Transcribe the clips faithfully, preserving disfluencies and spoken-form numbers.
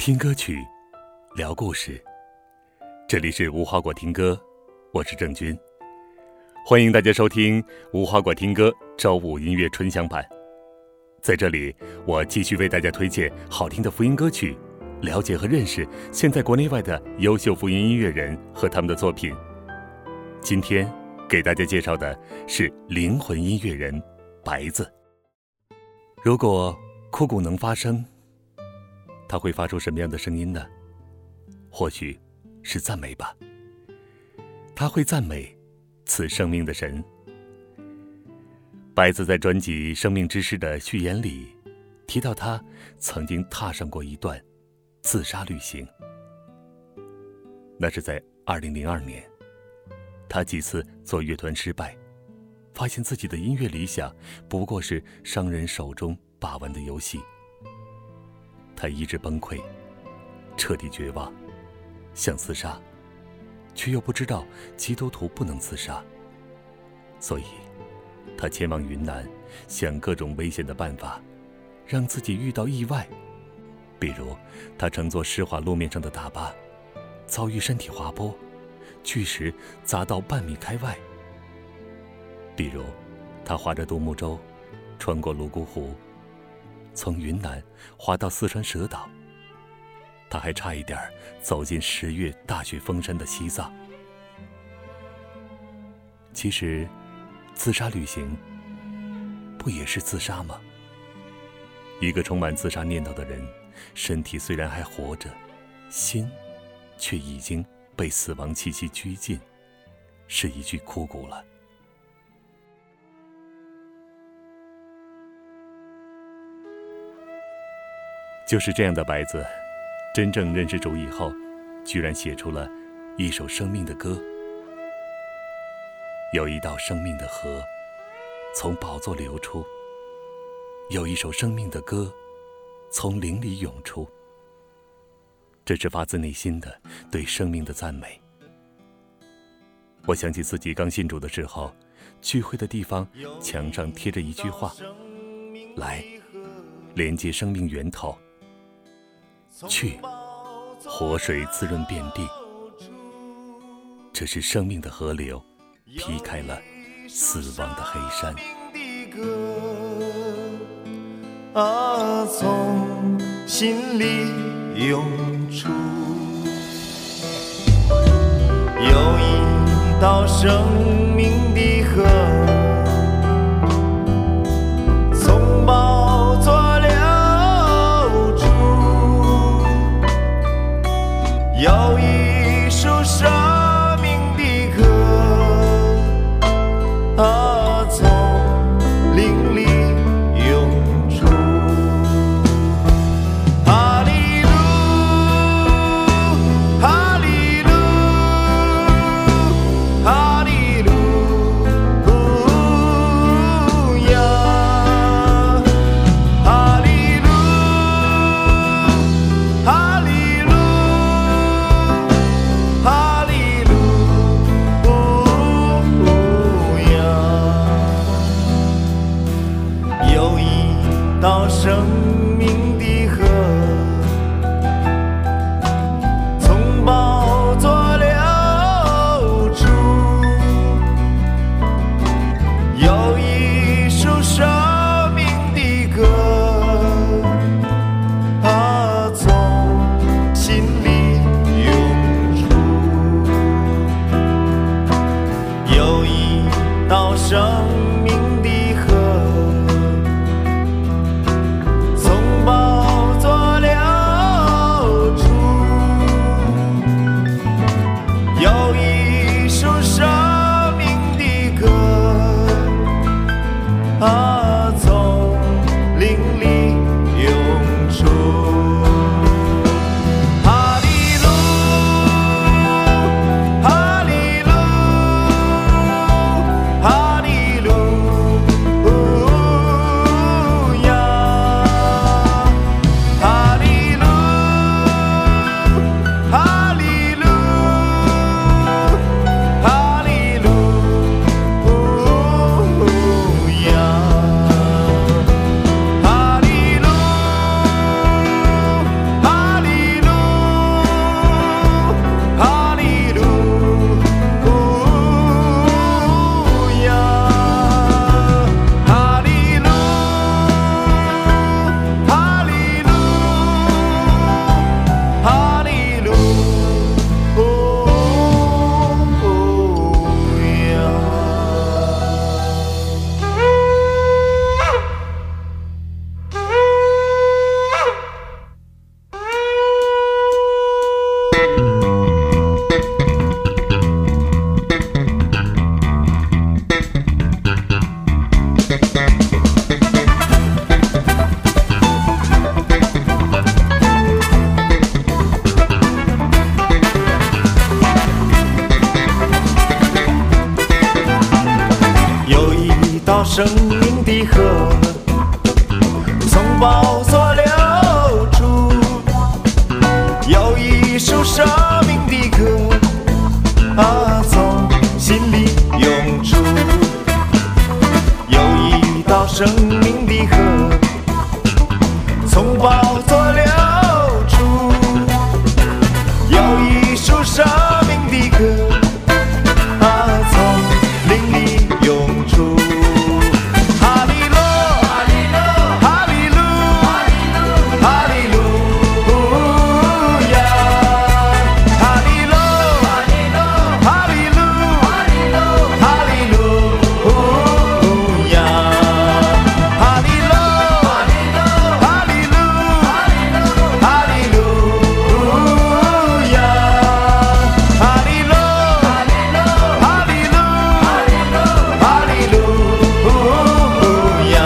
听歌曲，聊故事。这里是无花果听歌，我是郑钧，欢迎大家收听无花果听歌周五音乐春享版。在这里，我继续为大家推荐好听的福音歌曲，了解和认识现在国内外的优秀福音音乐人和他们的作品。今天给大家介绍的是灵魂音乐人白子。如果枯骨能发声，他会发出什么样的声音呢？或许是赞美吧。他会赞美赐生命的神。白子在专辑《生命之诗》的序言里提到，他曾经踏上过一段自杀旅行。那是在二零零二年，他几次做乐团失败，发现自己的音乐理想不过是商人手中把玩的游戏。他意志崩溃，彻底绝望，想自杀，却又不知道基督徒不能自杀，所以他前往云南，想各种危险的办法让自己遇到意外。比如他乘坐湿滑路面上的大巴，遭遇山体滑坡，巨石砸到半米开外。比如他划着独木舟穿过泸沽湖，从云南滑到四川蛇岛。他还差一点走进十月大雪封山的西藏。其实自杀旅行不也是自杀吗？一个充满自杀念头的人，身体虽然还活着，心却已经被死亡气息拘禁，是一具枯骨了。就是这样的白子，真正认识主以后，居然写出了一首生命的歌。有一道生命的河从宝座流出，有一首生命的歌从灵里涌出。这是发自内心的对生命的赞美。我想起自己刚信主的时候，聚会的地方墙上贴着一句话：来，连接生命源头，去，活水滋润遍地。这是生命的河流，劈开了死亡的黑山。 啊，从心里涌出，有一道生命的河，从宝座流出，有一首生命的歌，啊，从灵里涌出。哈利路，哈利路，哈利路， 生命的河，从宝座流出，有一首生命的歌啊，从心里涌出，有一道生命的河，从宝座流出，有一首生命的歌啊，从灵里涌出。哈利路，哈利路，哈利路，哈利路亚，哈利路，哈利路，哈利路，哈利路亚，哈利路，哈利路，哈利路，哈利路亚，哈利路，哈利路，哈利路，哈利路亚。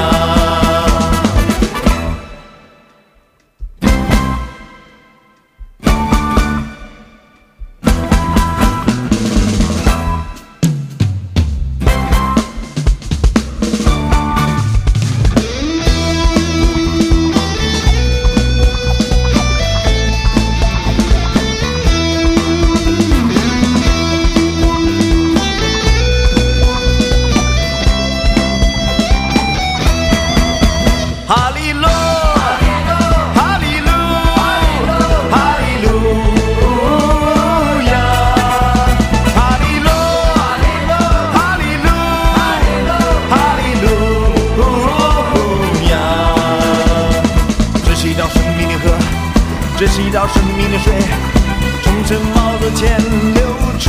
哈利路，哈利路，哈利路亚，哈利路，哈利路，哈利路亚。这是一道生命的河，这是一道生命的水，从城堡的前流出。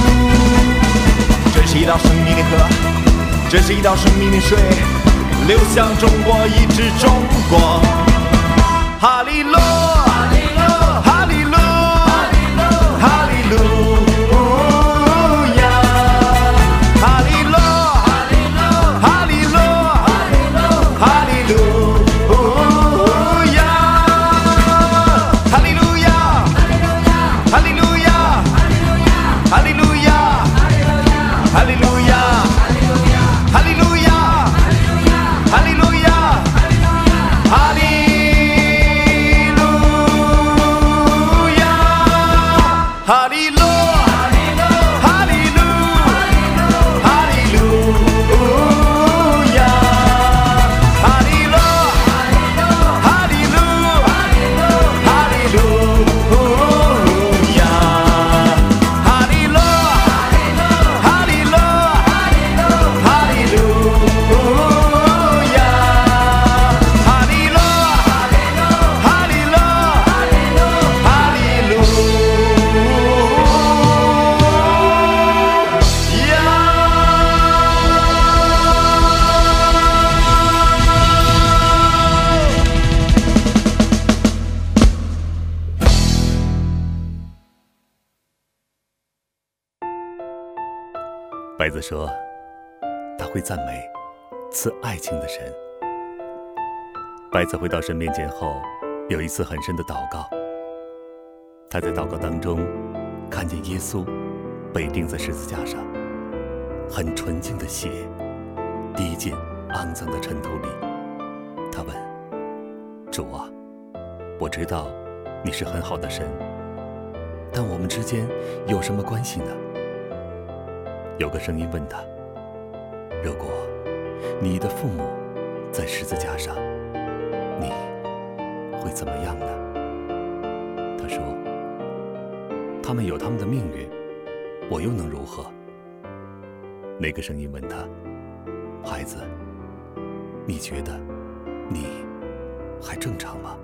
这是一道生命的河，这是一道生命的水，流向中国，一直中国。哈利路，哈利路，哈利路，哈利路亚，哈利路，哈利路，哈利路，哈利路亚，哈利路亚，哈利路亚，哈利路亚，哈利路亚，哈利路亚。哈利路亚，哈利路亚，哈利路，哈利路，哈利路亚，哈利路，哈利路，哈利路亚，哈利路，哈利路，哈利路。 白子说，他会赞美赐爱情的神。白子回到神面前后，有一次很深的祷告。他在祷告当中看见耶稣被钉在十字架上，很纯净的血滴进肮脏的尘土里。他问：主啊，我知道你是很好的神，但我们之间有什么关系呢？有个声音问他：如果你的父母在十字架上，你会怎么样呢？他说：他们有他们的命运，我又能如何？那个声音问他：孩子，你觉得你还正常吗？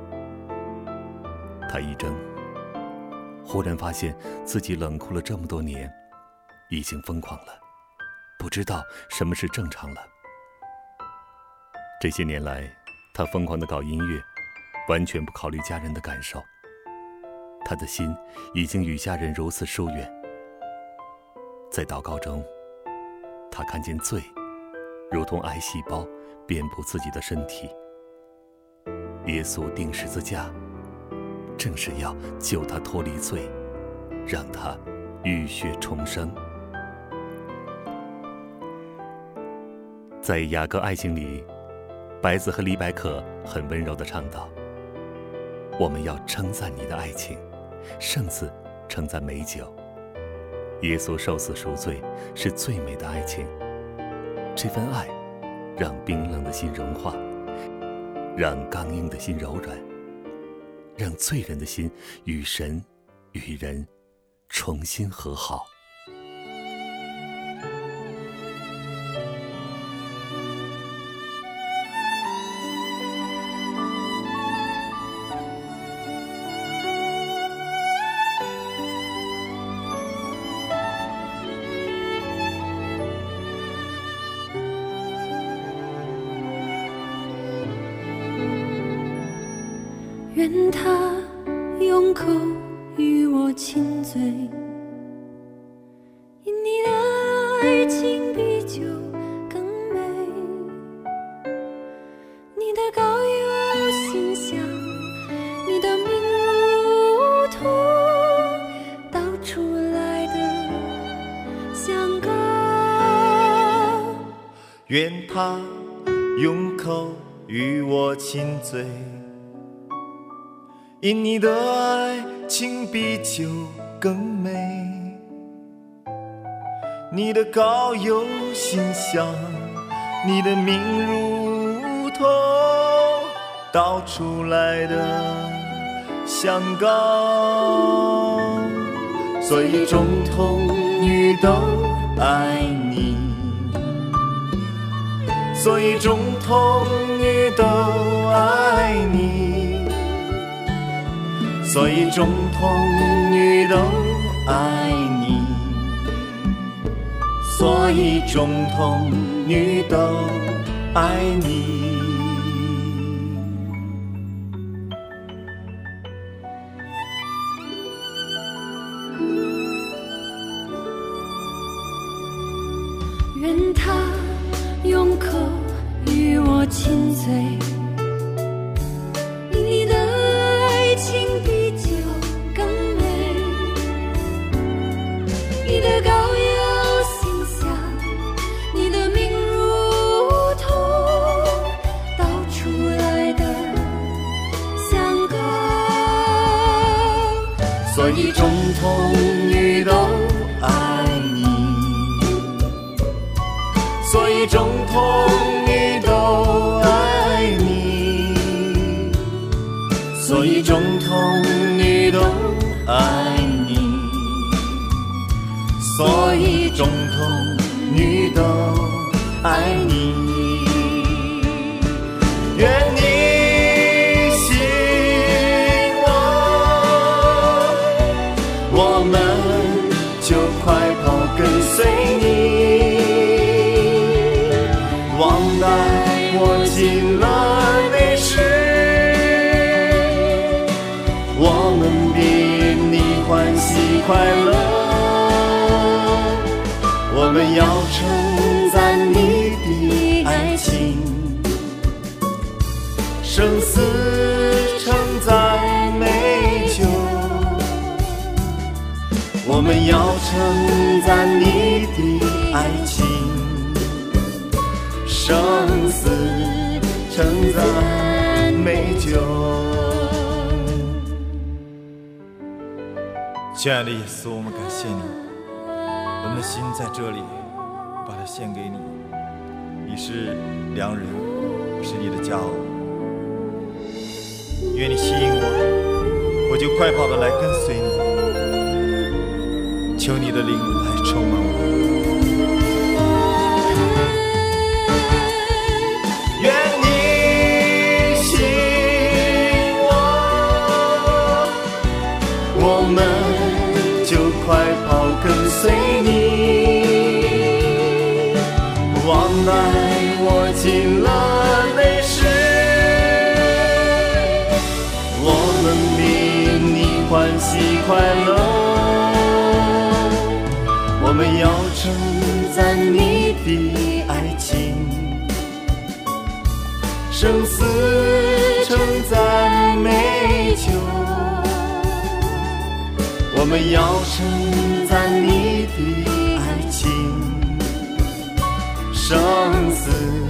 他一怔，忽然发现自己冷酷了这么多年，已经疯狂了，不知道什么是正常了。这些年来，他疯狂地搞音乐，完全不考虑家人的感受。他的心已经与家人如此疏远。在祷告中，他看见罪如同癌细胞遍布自己的身体。耶稣钉十字架，正是要救他脱离罪，让他浴血重生。 在《雅歌爱情》里，白子和李百可很温柔地唱道：我们要称赞你的爱情，胜似称赞美酒。耶稣受死赎罪是最美的爱情，这份爱让冰冷的心融化，让刚硬的心柔软，让罪人的心与神与人重新和好。 愿他用口与我亲嘴，因你的爱情比酒更美，你的膏油馨香，你的名如同倒出来的香膏。 愿他用口与我亲嘴，因你的爱情比酒更美，你的膏油馨香，你的名如同倒出来的香膏。所以众童女都爱你，所以众童女都爱你，所以众童女都爱你，所以众童女都爱你。 愿他用口与我亲嘴，因你的爱情比酒更美，你的膏油馨香，你的名如同倒出来的香膏。 所以众童女都爱你，所以众童女都爱你，所以众童女都爱你，所以众童女都爱你。愿你信我，我们就快跑跟随你，忘带我进了内室，我们比你欢喜快乐，我们要称赞你的爱情，生死称赞美酒，我们要称赞你的爱情，生死称赞美酒。亲爱的耶稣，我们感谢你，我们的心在这里，把它献给你。你是良人，是你的佳偶。愿你吸引我，我就快跑的来跟随你。求你的灵来充满我。我们就快跑跟随你，忘带我进了内室，我们比你欢喜快乐，我们要称赞你的爱情，生死称赞美酒，我们要称赞你的爱情，生死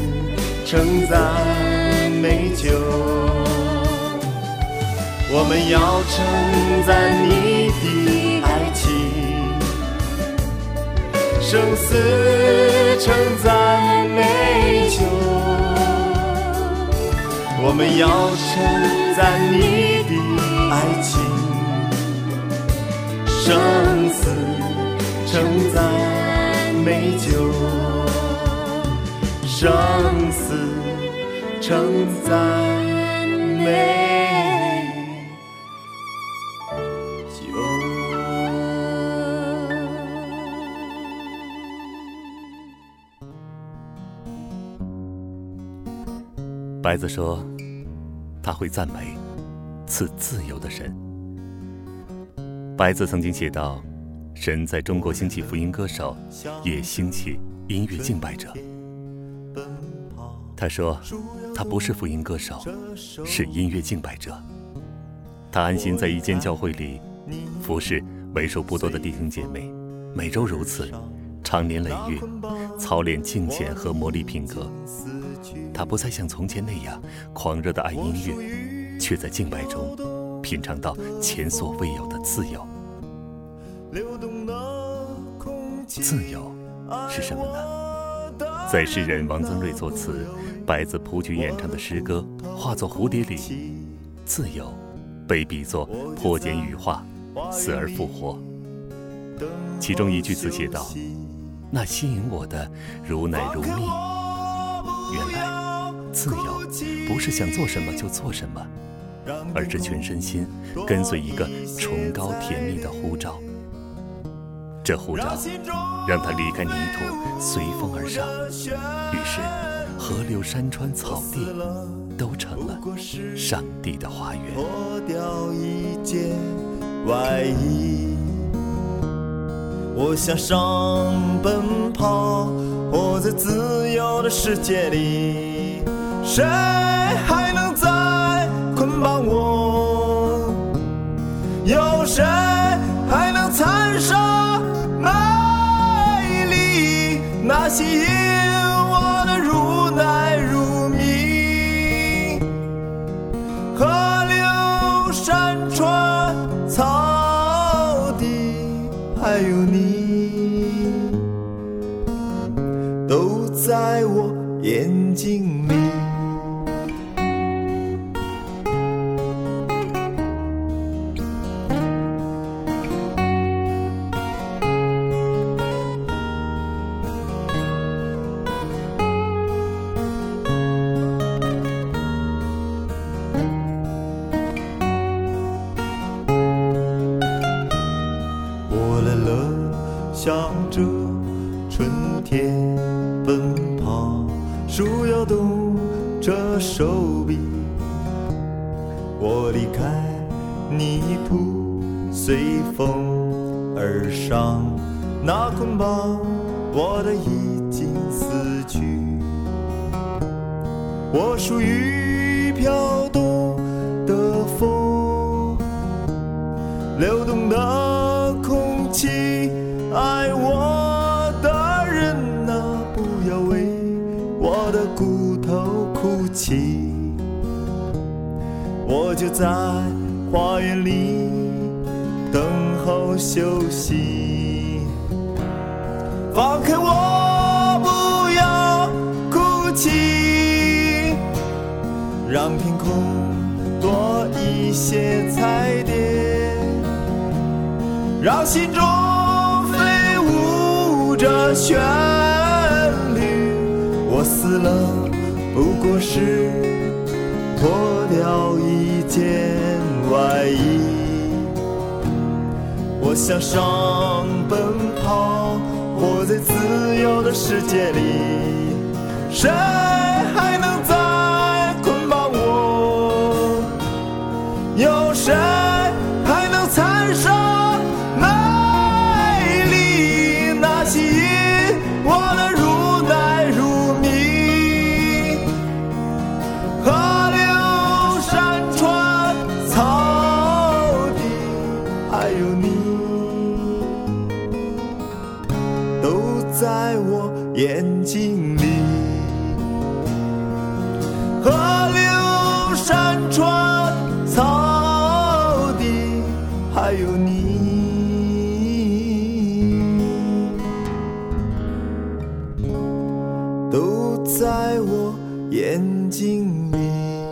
称赞美酒。我们要称赞你的爱情，生死称赞美酒。我们要称赞你的爱情，生死称赞美酒，生死称赞美酒。 白子说他会赞美赐自由的神。白子曾经写道，神在中国兴起福音歌手，也兴起音乐敬拜者。他说他不是福音歌手，是音乐敬拜者。他安心在一间教会里服侍为数不多的弟兄姐妹，每周如此，常年累月操练敬虔和磨砺品格。他不再像从前那样狂热地爱音乐，却在敬拜中品尝到前所未有的自由。自由是什么呢？在诗人王增瑞作词，白子谱曲演唱的诗歌《化作蝴蝶》里，自由被比作破茧羽化，死而复活。其中一句词写道：那吸引我的如奶如蜜。原来自由不是想做什么就做什么，而是全身心跟随一个崇高甜蜜的呼召。这呼召让他离开泥土，随风而上，于是河流、山川、草地都成了上帝的花园。 脱掉一件外衣，我向上奔跑，活在自由的世界里，谁还能再捆绑我？有谁还能残杀美丽？那吸引我的如奶如蜜，河流、山川、草地，还有你，都在我眼睛里。我来了，向着春天奔跑，树摇动着手臂。我离开泥土，随风而上，那捆绑我的已经死去。我属于飘动的风，流动的空气，爱我的人啊，不要为我的骨头哭泣。我就在花园里等候休息，放开我，不要哭泣，让天空多一些彩蝶，让心中飞舞着旋律。我死了，不过是脱掉一件外衣，我向上奔跑，活在自由的世界里，谁还能再捆绑我？有谁还能残杀美丽？那吸引我的如奶如蜜，河流、山川、草地，还有你，都在我眼睛里。 有你，都在我眼睛里。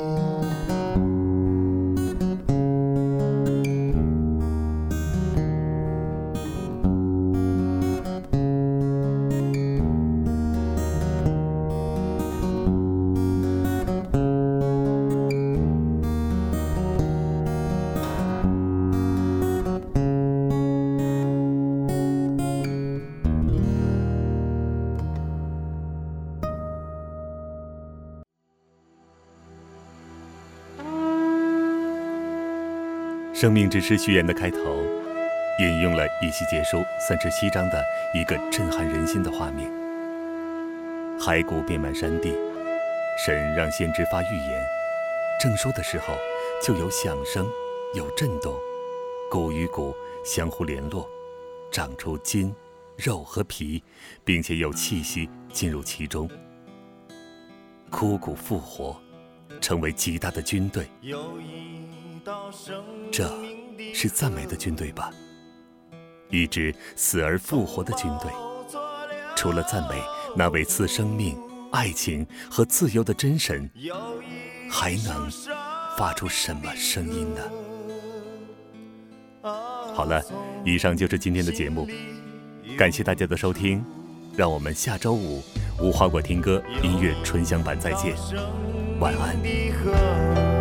生命之诗序言的开头引用了以西结书三十七章的一个震撼人心的画面。骸骨遍满山地，神让先知发预言，正说的时候就有响声，有震动，骨与骨相互联络，长出筋肉和皮，并且有气息进入其中，枯骨复活，成为极大的军队。这是赞美的军队吧？一支死而复活的军队。除了赞美那位赐生命、爱情和自由的真神，还能发出什么声音呢？好了，以上就是今天的节目，感谢大家的收听，让我们下周五无花果听歌音乐纯享版再见，晚安。